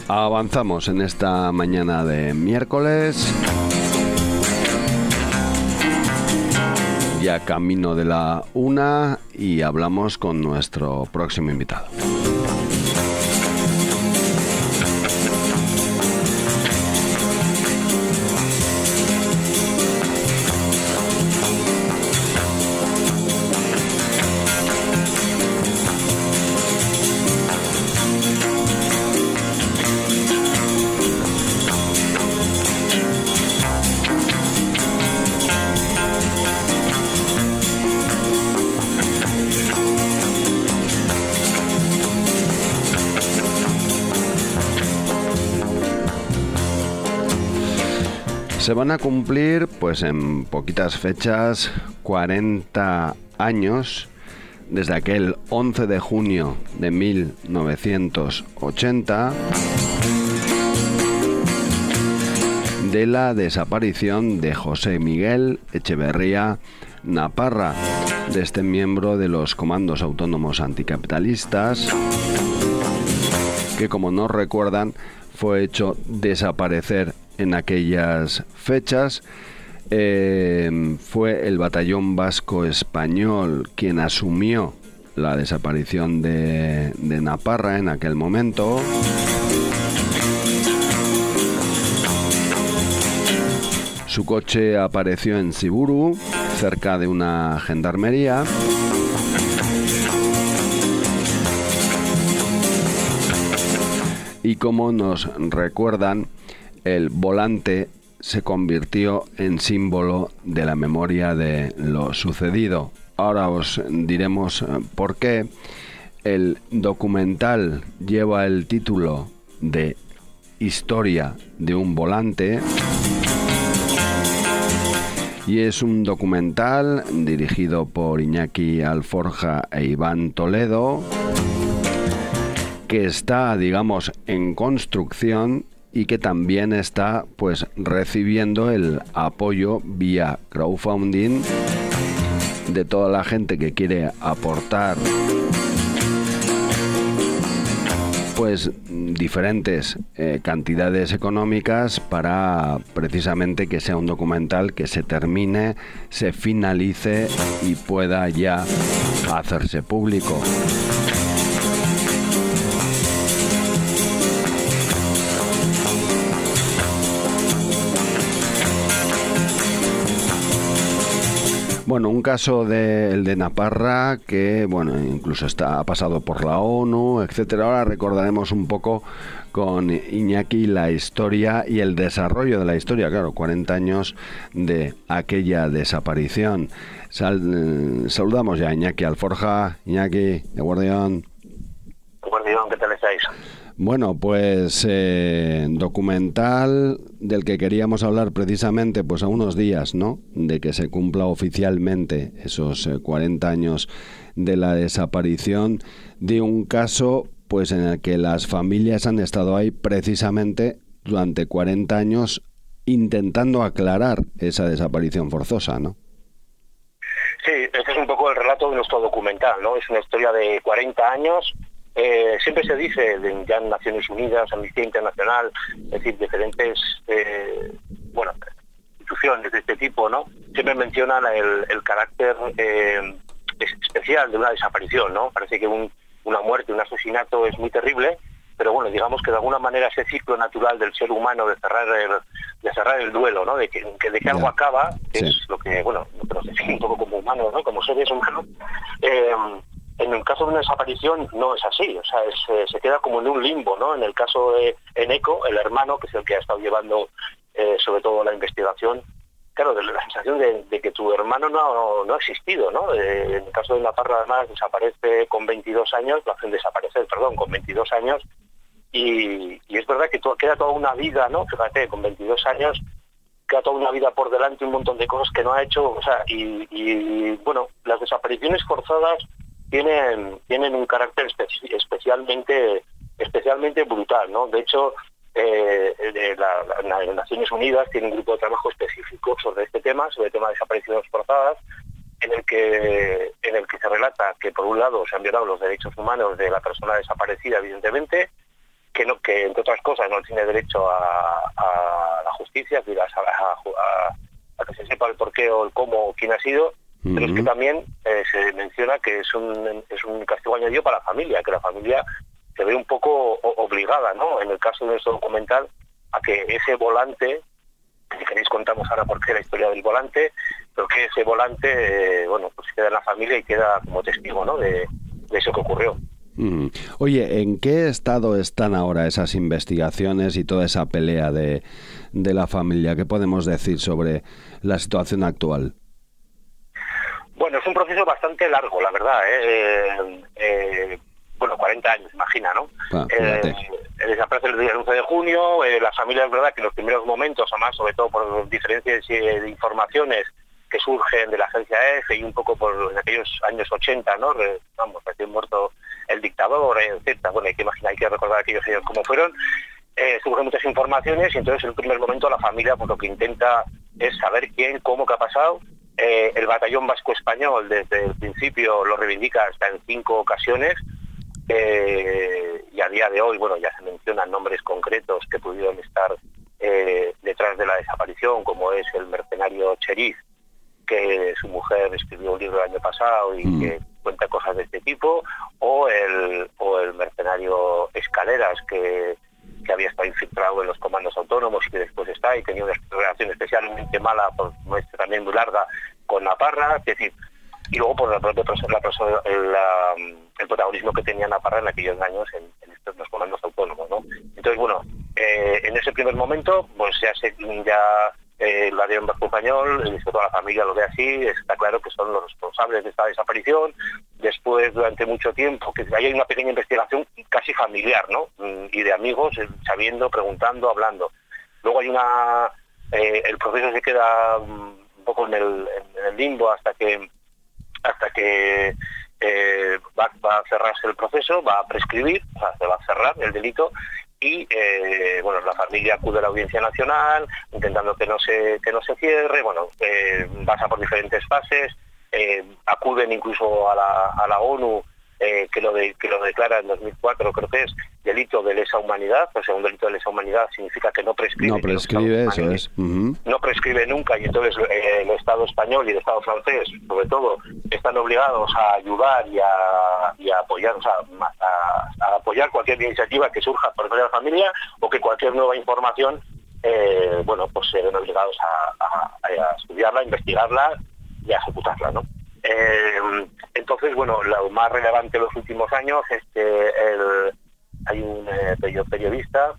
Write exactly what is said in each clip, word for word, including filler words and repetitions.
Avanzamos en esta mañana de miércoles, ya camino de la una, y hablamos con nuestro próximo invitado. Se van a cumplir, pues en poquitas fechas, cuarenta años desde aquel once de junio de mil novecientos ochenta de la desaparición de José Miguel Echeverría Naparra, de este miembro de los comandos autónomos anticapitalistas, que, como nos recuerdan, fue hecho desaparecer en aquellas fechas. Eh, fue el Batallón Vasco Español quien asumió la desaparición de, de Naparra en aquel momento. Su coche apareció en Siburu, cerca de una gendarmería. Y como nos recuerdan, el volante se convirtió en símbolo de la memoria de lo sucedido. Ahora os diremos por qué. El documental lleva el título de Historia de un volante, y es un documental dirigido por Iñaki Alforja e Iván Toledo, que está, digamos, en construcción y que también está, pues, recibiendo el apoyo vía crowdfunding de toda la gente que quiere aportar, pues, diferentes eh, cantidades económicas para precisamente que sea un documental que se termine, se finalice y pueda ya hacerse público. Bueno, un caso de, el de Naparra que, bueno, incluso está, ha pasado por la ONU, etcétera. Ahora recordaremos un poco con Iñaki la historia y el desarrollo de la historia, claro, cuarenta años de aquella desaparición. Sal, eh, saludamos ya a Iñaki Alforja. Iñaki, de Guardián. Guardián, ¿qué tal estáis? Bueno, pues eh, documental del que queríamos hablar precisamente, pues a unos días, ¿no?, de que se cumpla oficialmente esos eh, cuarenta años de la desaparición, de un caso, pues, en el que las familias han estado ahí precisamente durante cuarenta años intentando aclarar esa desaparición forzosa, ¿no? Sí, este es un poco el relato de nuestro documental, ¿no? Es una historia de cuarenta años. Eh, siempre se dice de, ya en Naciones Unidas, Amnistía Internacional, es decir, diferentes eh, bueno, instituciones de este tipo, ¿no?, siempre mencionan el, el carácter eh, especial de una desaparición, ¿no? Parece que un, una muerte, un asesinato es muy terrible, pero bueno, digamos que de alguna manera ese ciclo natural del ser humano de cerrar el, de cerrar el duelo, ¿no?, de que, que, de que algo acaba, que sí, es lo que, bueno, lo que nos define un poco como humanos, ¿no?, como seres humanos. Eh, En el caso de una desaparición no es así, o sea, es, eh, se queda como en un limbo, ¿no? En el caso de Eneco, el hermano, que es el que ha estado llevando eh, sobre todo la investigación, claro, de la sensación de, de que tu hermano no, no ha existido, ¿no? Eh, en el caso de Naparra, además, desaparece con veintidós años, lo hacen desaparecer, perdón, con veintidós años, y, y es verdad que to, queda toda una vida, ¿no? Fíjate, con veintidós años, queda toda una vida por delante, un montón de cosas que no ha hecho, o sea, y, y bueno, las desapariciones forzadas tienen tienen un carácter espe- especialmente especialmente brutal, ¿no? De hecho, eh, de la, la, las Naciones Unidas tiene un grupo de trabajo específico sobre este tema, sobre el tema de desapariciones forzadas, en el que en el que se relata que por un lado se han violado los derechos humanos de la persona desaparecida, evidentemente, que, no, que entre otras cosas no tiene derecho a, a la justicia, a, a, a, a que se sepa el porqué o el cómo o quién ha sido, uh-huh. pero es que también eh, se menciona que es un, es un castigo añadido para la familia, que la familia se ve un poco obligada, ¿no? En el caso de nuestro documental, a que ese volante, si queréis contamos ahora por qué la historia del volante, pero que ese volante, eh, bueno, pues queda en la familia y queda como testigo, ¿no? De, de eso que ocurrió. Mm. Oye, ¿en qué estado están ahora esas investigaciones y toda esa pelea de, de la familia? ¿Qué podemos decir sobre la situación actual? Bueno, es un proceso bastante largo, la verdad, ¿eh? Eh, eh, bueno, cuarenta años, imagina, ¿no? Ah, eh, desaparece el día once de junio, eh, la familia es verdad que en los primeros momentos, además, sobre todo por diferencias eh, de informaciones que surgen de la agencia E F e y un poco por aquellos años ochenta, ¿no? Re, vamos, recién muerto el dictador, eh, etcétera. Bueno, hay que imaginar, hay que recordar aquellos años cómo fueron. Eh, surgen muchas informaciones y entonces en el primer momento la familia pues lo que intenta es saber quién, cómo, qué ha pasado. Eh, el batallón vasco español desde el principio lo reivindica hasta en cinco ocasiones. Eh, y a día de hoy, bueno, ya se mencionan nombres concretos que pudieron estar eh, detrás de la desaparición, como es el mercenario Cheriz, que su mujer escribió un libro el año pasado y mm. que cuenta cosas de este tipo, o el, o el mercenario Escaleras, que, que había estado infiltrado en los comandos autónomos y que después está y tenía una relación especialmente mala, por nuestra también muy larga, con Naparra, es decir, y luego por la propia persona, la, la, el protagonismo que tenía Naparra en aquellos años en, en estos los comandos autónomos, ¿no? Entonces, bueno, eh, en ese primer momento, pues ya se ya eh, la de un vasco español, toda la familia lo ve así, está claro que son los responsables de esta desaparición. Después, durante mucho tiempo, que hay una pequeña investigación casi familiar, ¿no? Y de amigos, sabiendo, preguntando, hablando. Luego hay una, eh, el proceso se queda un poco en el, en el limbo hasta que hasta que eh, va, va a cerrarse el proceso, va a prescribir, o sea, se va a cerrar el delito y eh, bueno, la familia acude a la Audiencia Nacional intentando que no se que no se cierre, bueno, eh, pasa por diferentes fases, eh, acuden incluso a la, a la ONU eh, que lo de, que lo declara en dos mil cuatro, creo que es delito de lesa humanidad, o sea, un delito de lesa humanidad significa que no prescribe. No prescribe, eso es. Uh-huh. No prescribe nunca y entonces eh, el Estado español y el Estado francés, sobre todo, están obligados a ayudar y a, y a apoyar, o sea, a, a apoyar cualquier iniciativa que surja por parte de la familia o que cualquier nueva información, eh, bueno, pues se ven obligados a, a, a estudiarla, a investigarla y a ejecutarla, ¿no? Eh, entonces, bueno, lo más relevante de los últimos años es que el, hay un eh, periodista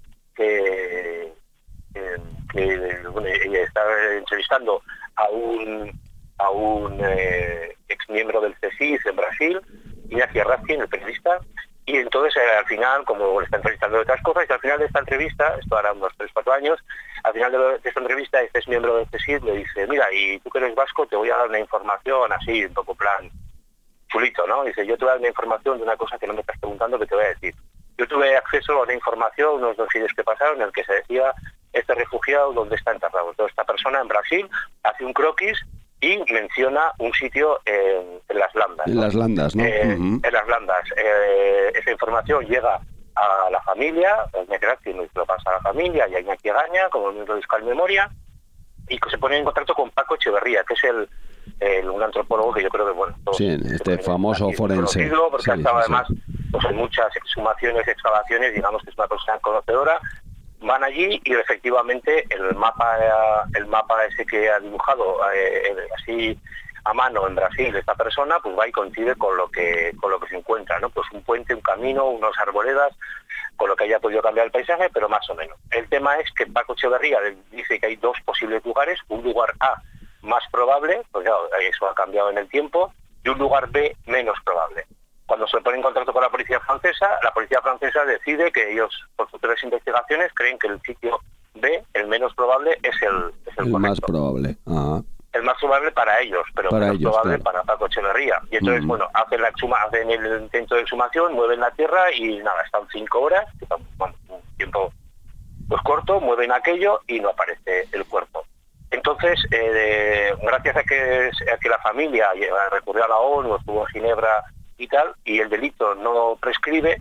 que, eh, que bueno, está entrevistando a un a un eh, ex miembro del C S I S en Brasil, Iñaki Arrasquín, el periodista, y entonces eh, al final, como le está entrevistando de otras cosas, y al final de esta entrevista, esto hará unos tres cuatro años, al final de, de esta entrevista, este ex miembro del C S I S le dice, mira, y tú que eres vasco, te voy a dar una información así, un poco plan chulito, ¿no? Dice, yo te voy a dar una información de una cosa que no me estás preguntando, que te voy a decir. Yo tuve acceso a una información, unos domicilios que pasaron, en el que se decía, este refugiado, ¿dónde está enterrado? Entonces, esta persona en Brasil hace un croquis y menciona un sitio en, en las Landas. En ¿no? las Landas, ¿no? Eh, uh-huh. En las Landas. Eh, esa información llega a la familia, Iñaki lo pasa a la familia y a Iñaki Egaña, como miembro de Euskal Memoria, y que se pone en contacto con Paco Echeverría, que es el, el un antropólogo que yo creo que, bueno... Todos, sí, este famoso aquí, forense. Porque sí, ha estado sí, además sí. pues, en muchas exhumaciones, excavaciones, digamos que es una persona conocedora. Van allí y efectivamente el mapa el mapa ese que ha dibujado eh, así a mano en Brasil esta persona, pues va y coincide con lo que con lo que se encuentra, ¿no? Pues un puente, un camino, unas arboledas, con lo que haya podido cambiar el paisaje, pero más o menos. El tema es que Paco Echeverría dice que hay dos posibles lugares, un lugar A más probable, pues claro, eso ha cambiado en el tiempo, y un lugar B menos probable. Cuando se pone en contacto con la policía francesa, la policía francesa decide que ellos, por futuras investigaciones, creen que el sitio B, el menos probable, es el, es el, el correcto. más probable. Ajá. El más probable para ellos, pero para menos ellos, probable claro. para Paco Echeverría. Y entonces, mm. bueno, hacen, la exhuma, hacen el intento de exhumación, mueven la tierra y nada, están cinco horas, que están, bueno, un tiempo pues corto, mueven aquello y no aparece el cuerpo. Entonces, eh, gracias a que, a que la familia recurrió a la ONU, estuvo en Ginebra y tal, y el delito no prescribe,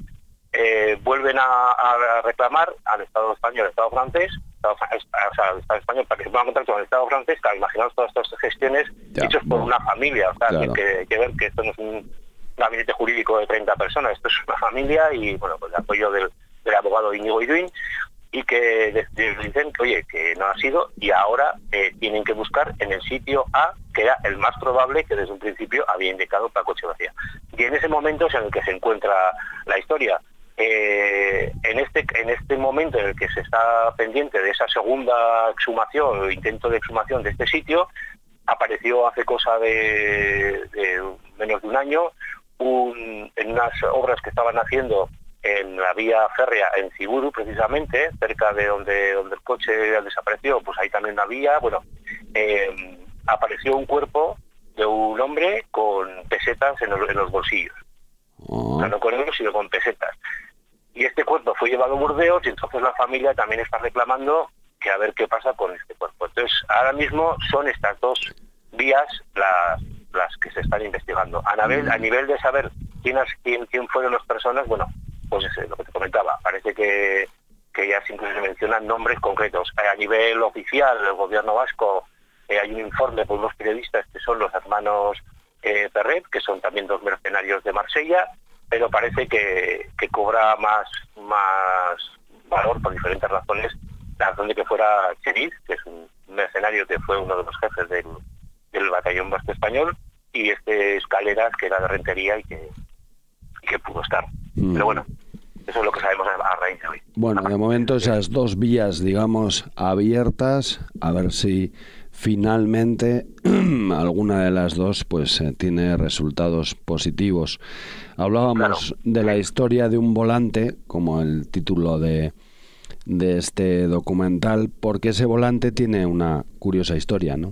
eh, vuelven a, a reclamar al Estado español, al Estado francés, Estado, o sea, al Estado español para que se ponga en contacto con el Estado francés. Claro, imaginaos todas estas gestiones ya, hechas por bueno, una familia. O sea, claro. que, hay que ver que esto no es un gabinete jurídico de treinta personas, esto es una familia y, bueno, pues el apoyo del, del abogado Íñigo Iduín, y que les dicen que, oye, que no ha sido, y ahora eh, tienen que buscar en el sitio A, que era el más probable, que desde un principio había indicado Paco Echeverría. Y en ese momento es en el que se encuentra la historia. Eh, en este en este momento en el que se está pendiente de esa segunda exhumación o intento de exhumación de este sitio, apareció hace cosa de, de menos de un año un, en unas obras que estaban haciendo en la vía férrea en Ciburu, precisamente, cerca de donde, donde el coche desapareció, pues ahí también una vía, bueno, eh, apareció un cuerpo de un hombre con pesetas en, el, en los bolsillos. Oh. O sea, no con euros, sino con pesetas. Y este cuerpo fue llevado a Burdeos y entonces la familia también está reclamando que a ver qué pasa con este cuerpo. Entonces, ahora mismo son estas dos vías las, las que se están investigando. A nivel, a nivel de saber quién, quién, quién fueron las personas, bueno, pues es lo que te comentaba, parece que, que ya siempre se mencionan nombres concretos. A nivel oficial, el gobierno vasco, eh, hay un informe por unos periodistas que son los hermanos eh, Perret, que son también dos mercenarios de Marsella, pero parece que, que cobra más, más valor por diferentes razones la razón de que fuera Cheriz, que es un mercenario que fue uno de los jefes del, del batallón vasco español, y este Escaleras, que era de Rentería y que, y que pudo estar. Mm. Pero bueno, eso es lo que sabemos a, a raíz de hoy. Bueno, de momento esas dos vías, digamos, abiertas, a ver si finalmente alguna de las dos pues eh, tiene resultados positivos. Hablábamos claro. de la historia de un volante, como el título de, de este documental, porque ese volante tiene una curiosa historia, ¿no?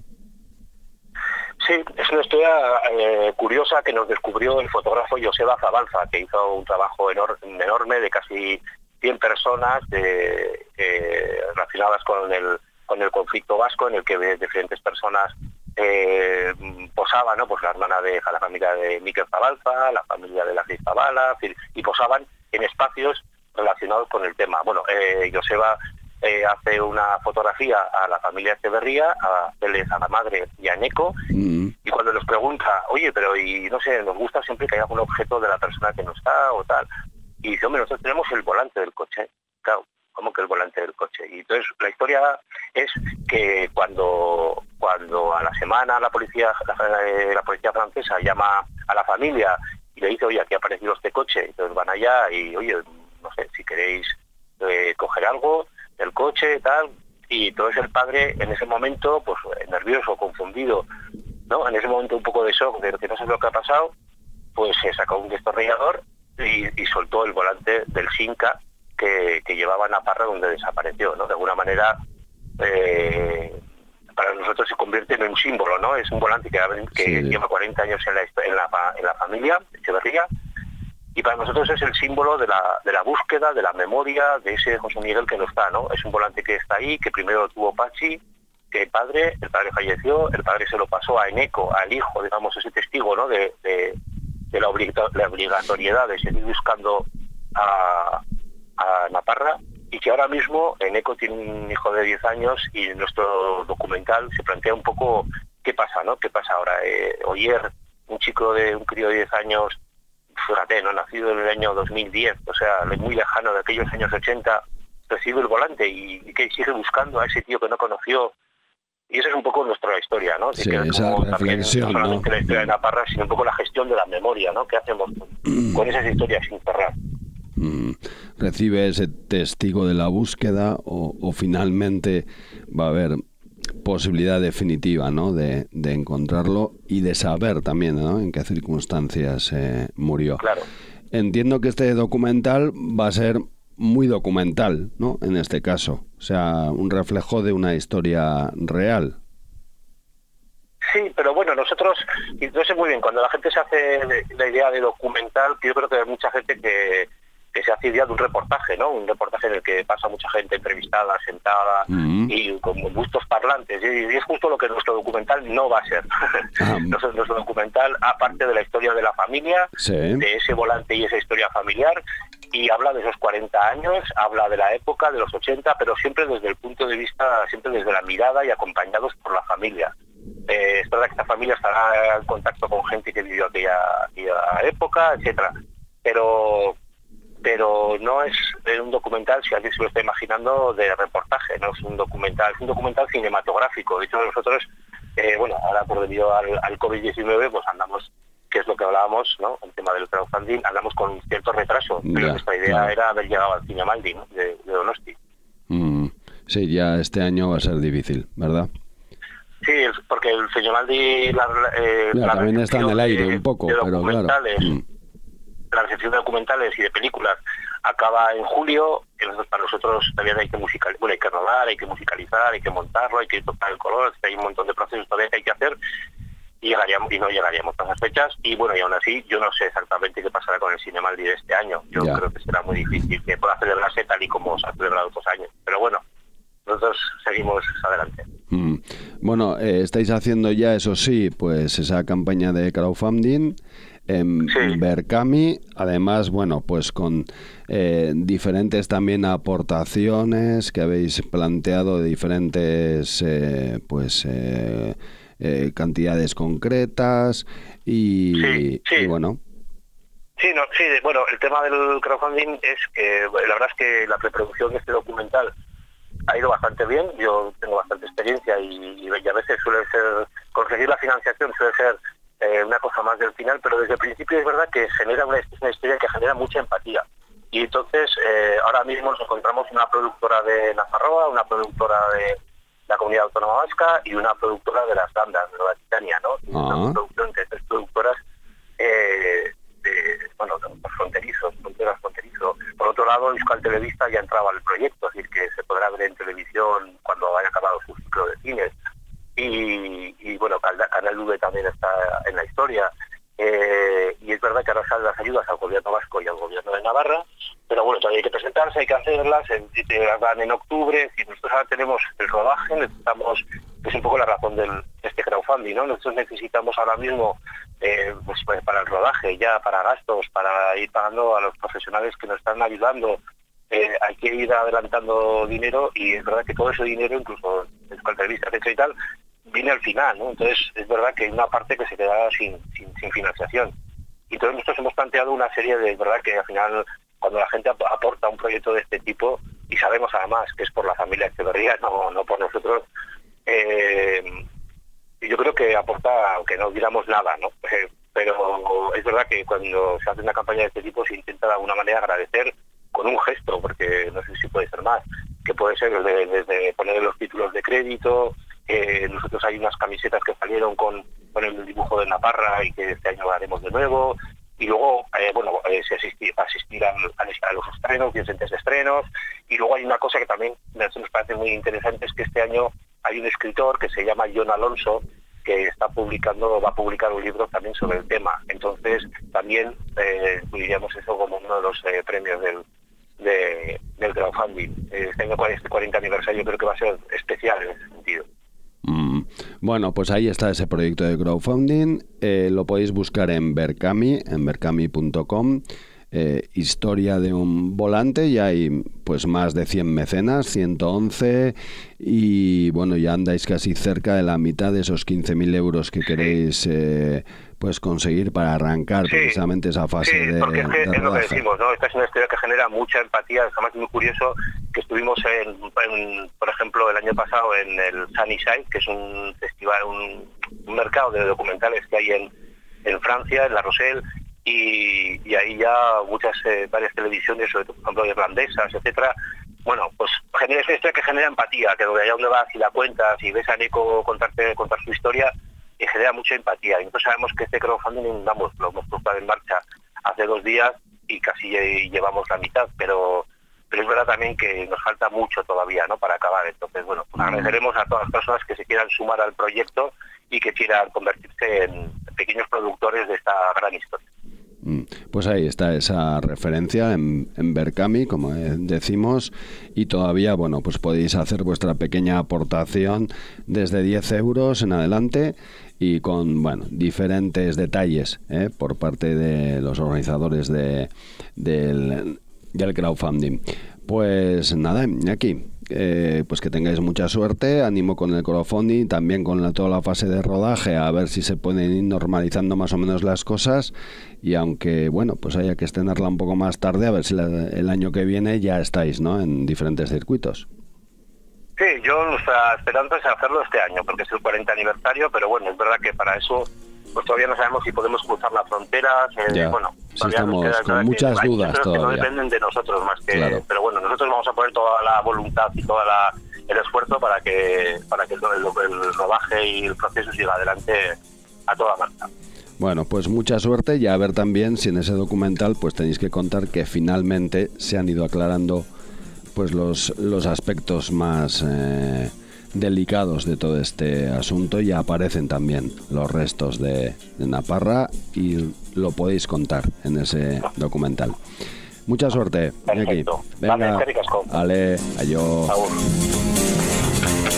Sí, es una historia eh, curiosa que nos descubrió el fotógrafo Joseba Zabalza, que hizo un trabajo enor- enorme de casi cien personas de, eh, relacionadas con el con el conflicto vasco, en el que diferentes personas eh, posaban, ¿no? Pues la hermana de la familia de Miquel Zabalza, la familia de la Cris Zabala, y posaban en espacios relacionados con el tema. Bueno, eh, Joseba eh, hace una fotografía a la familia Echeverría, a Celes, a la madre y a Neco, mm. y cuando les pregunta, oye, pero y no sé, nos gusta siempre que haya algún objeto de la persona que no está o tal, y dice, hombre, nosotros tenemos el volante del coche, claro, como que el volante del coche. Y entonces la historia es que cuando cuando a la semana la policía la, la policía francesa llama a la familia y le dice, oye, aquí ha aparecido este coche, entonces van allá y, oye, no sé, si queréis eh, coger algo del coche, tal, y entonces el padre en ese momento, pues nervioso, confundido, ¿no? En ese momento un poco de shock, de que no sé lo que ha pasado, pues se sacó un destornillador y, y soltó el volante del Simca que, que llevaba a Naparra, donde desapareció, ¿no? De alguna manera, eh, para nosotros se convierte en un símbolo, ¿no? Es un volante que, que sí. lleva cuarenta años en la, en la, en la familia Echeverría, y para nosotros es el símbolo de la, de la búsqueda, de la memoria de ese José Miguel que no está, ¿no? Es un volante que está ahí, que primero lo tuvo Pachi, que el padre, el padre falleció, el padre se lo pasó a Eneco, al hijo, digamos, ese testigo, ¿no? De, de, de la, obliga- la obligatoriedad de seguir buscando a, a Naparra, y que ahora mismo Eneco tiene un hijo de diez años y en nuestro documental se plantea un poco qué pasa, ¿no? ¿Qué pasa ahora? Eh, Oyer, un chico de un crío de diez años, fíjate, ¿no? Nacido en el año dos mil diez, o sea, muy lejano de aquellos años ochenta, recibe el volante y, y que sigue buscando a ese tío que no conoció. Y esa es un poco nuestra historia, ¿no? De sí, que esa reflexión, no solamente ¿no? la historia de Naparra, sino un poco la gestión de la memoria, ¿no? ¿Qué hacemos con, con esas historias sin cerrar? Mm. ¿Recibe ese testigo de la búsqueda o, o finalmente va a haber posibilidad definitiva, ¿no? de, de encontrarlo y de saber también, ¿no? en qué circunstancias eh, murió? Claro. Entiendo que este documental va a ser muy documental, ¿no? En este caso, o sea, un reflejo de una historia real. Sí, pero bueno, nosotros, y no sé muy bien, cuando la gente se hace la idea de documental, yo creo que hay mucha gente que, que se hace idea de un reportaje, ¿no? Un reportaje en el que pasa mucha gente entrevistada, sentada, uh-huh. y con gustos parlantes, y, y es justo lo que nuestro documental no va a ser. Uh-huh. nuestro, nuestro documental, aparte de la historia de la familia, sí. de ese volante y esa historia familiar, y habla de esos cuarenta años, habla de la época, de los ochenta, pero siempre desde el punto de vista, siempre desde la mirada y acompañados por la familia. Eh, es verdad que esta familia estará en contacto con gente que vivió aquella, aquella época, etcétera, pero pero no es un documental, si alguien se lo está imaginando, de reportaje, no es un documental, es un documental cinematográfico. De hecho, nosotros, eh, bueno, ahora por debido al, al COVID diecinueve, pues andamos, que es lo que hablábamos, ¿no?, el tema del crowdfunding, andamos con cierto retraso, pero ya, nuestra idea claro. era haber llegado al Cinemaldi, ¿no?, de, de Donosti. Mm, sí, ya este año va a ser difícil, ¿verdad? Sí, porque el Cinemaldi... La, eh, ya, la también está en el aire de, un poco, de pero claro. Mm. La recepción de documentales y de películas acaba en julio. Entonces, para nosotros todavía hay que musicalizar, bueno, hay que rodar, hay que musicalizar, hay que montarlo, hay que tocar el color, hay un montón de procesos todavía que hay que hacer y llegaríamos y no llegaríamos a esas fechas. Y bueno, y aún así yo no sé exactamente qué pasará con el Cinemaldi de este año. Yo ya. creo que será muy difícil que pueda celebrarse tal y como se ha celebrado otros años. Pero bueno, nosotros seguimos adelante. Mm. Bueno, eh, estáis haciendo ya, eso sí, pues esa campaña de crowdfunding en sí. Berkami, además, bueno, pues con eh, diferentes también aportaciones que habéis planteado de diferentes eh, pues eh, eh, cantidades concretas y, sí, sí. y bueno. Sí, no, sí, bueno, el tema del crowdfunding es que la verdad es que la preproducción de este documental ha ido bastante bien. Yo tengo bastante experiencia y, y a veces suele ser, conseguir la financiación suele ser eh, una cosa más del final, pero desde el principio es verdad que genera una, una historia que genera mucha empatía. Y entonces eh, ahora mismo nos encontramos una productora de Nafarroa, una productora de la Comunidad Autónoma Vasca y una productora de las Landas, de Nueva Aquitania, ¿no? Ah. Una producción de tres productoras eh, de, bueno, de fronterizos, fronteras fronterizo. Por otro lado, Euskal Televista ya entraba al proyecto, es decir, que se podrá ver en televisión cuando haya acabado su ciclo de cines. Y, y bueno, Canal V también está en la historia. Eh, y es verdad que ahora salen las ayudas al gobierno vasco y al gobierno de Navarra, pero bueno, todavía hay que presentarse, hay que hacerlas, en, las dan en octubre. Si nosotros ahora tenemos el rodaje, necesitamos, es un poco la razón del, de este crowdfunding, ¿no? Nosotros necesitamos ahora mismo, eh, pues, pues para el rodaje, ya para gastos, para ir pagando a los profesionales que nos están ayudando. Eh, hay que ir adelantando dinero y es verdad que todo ese dinero, incluso en cualquier entrevista, etcétera y tal, viene al final, ¿no? Entonces es verdad que hay una parte que se queda sin, sin, sin financiación. Y entonces nosotros hemos planteado una serie de, verdad que al final, cuando la gente aporta un proyecto de este tipo, y sabemos además que es por la familia Echeverría, no, no por nosotros, eh, yo creo que aporta, aunque no digamos nada, ¿no? Eh, pero es verdad que cuando se hace una campaña de este tipo se intenta de alguna manera agradecer con un gesto, porque no sé si puede ser más, que puede ser desde, desde poner los títulos de crédito. Eh, nosotros hay unas camisetas que salieron con, con el dibujo de Naparra y que este año haremos de nuevo, y luego eh, bueno eh, se asistir, asistir a, a los estrenos, diecisiete estrenos, y luego hay una cosa que también nos parece muy interesante, es que este año hay un escritor que se llama John Alonso, que está publicando, va a publicar un libro también sobre el tema. Entonces también eh, incluiríamos eso como uno de los eh, premios del De, del crowdfunding. Este año, este cuarenta aniversario, creo que va a ser especial en ese sentido. Mm, bueno, pues ahí está ese proyecto de crowdfunding. Eh, lo podéis buscar en Berkami, en berkami punto com. Eh, historia de un volante, y hay pues más de cien mecenas, ciento once, y bueno, ya andáis casi cerca de la mitad de esos quince mil euros que queréis eh, pues conseguir para arrancar sí, precisamente esa fase sí, de porque es, que de es lo que decimos, ¿no? Esta es una historia que genera mucha empatía. Además es muy curioso que estuvimos en, en por ejemplo, el año pasado en el Sunnyside, que es un festival, un, un mercado de documentales que hay en, en Francia, en La Rochelle, y, y ahí ya muchas, eh, varias televisiones, sobre todo, por ejemplo, irlandesas, etcétera. Bueno, pues genera esa historia que genera empatía, que donde allá donde vas y la cuentas y ves a Nico contarte, contar su historia, y genera mucha empatía. Y nosotros sabemos que este crowdfunding, vamos, lo hemos puesto en marcha hace dos días y casi llevamos la mitad, pero pero es verdad también que nos falta mucho todavía, ¿no?, para acabar. Entonces, bueno, pues agradeceremos a todas las personas que se quieran sumar al proyecto y que quieran convertirse en pequeños productores de esta gran historia. Pues ahí está esa referencia en, en Berkami, como decimos, y todavía, bueno, pues podéis hacer vuestra pequeña aportación desde diez euros en adelante, y con, bueno, diferentes detalles ¿eh? por parte de los organizadores de del y el crowdfunding. Pues nada, aquí, eh, pues que tengáis mucha suerte, ánimo con el crowdfunding, también con la, toda la fase de rodaje, a ver si se pueden ir normalizando más o menos las cosas, y aunque, bueno, pues haya que estrenarla un poco más tarde, a ver si la, el año que viene ya estáis, ¿no?, en diferentes circuitos. Sí, yo nuestra esperanza es hacerlo este año, porque es el cuarenta aniversario, pero bueno, es verdad que para eso pues todavía no sabemos si podemos cruzar las fronteras, eh, bueno, sí, estamos con muchas que, dudas todavía. Que no dependen de nosotros más que, claro. Pero bueno, nosotros vamos a poner toda la voluntad y toda la, el esfuerzo para que para que el, el rodaje y el proceso siga adelante a toda marcha. Bueno, pues mucha suerte, y a ver también si en ese documental pues tenéis que contar que finalmente se han ido aclarando pues los los aspectos más eh, delicados de todo este asunto. Ya aparecen también los restos de, de Naparra y lo podéis contar en ese documental. Mucha suerte. Perfecto. Venga, vale, ale, ayo. Agur.